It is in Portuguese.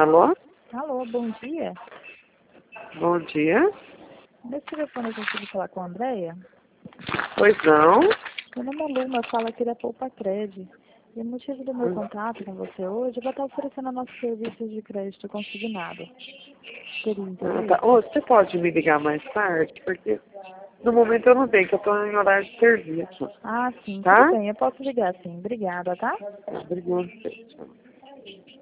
Alô? Alô, bom dia. Bom dia. Nesse telefone eu consigo falar com a Andréia? Pois não? Meu nome é Luma, eu falo aqui da Poupa Cred. E o motivo do meu contato com você hoje é para estar oferecendo nossos serviços de crédito consignado. Teria Ah, tá. interesse? Ô, você pode me ligar mais tarde? Porque no momento eu não tenho, que eu estou em horário de serviço. Ah, sim, tudo Tá? bem, eu posso ligar sim. Obrigada, tá? Obrigado.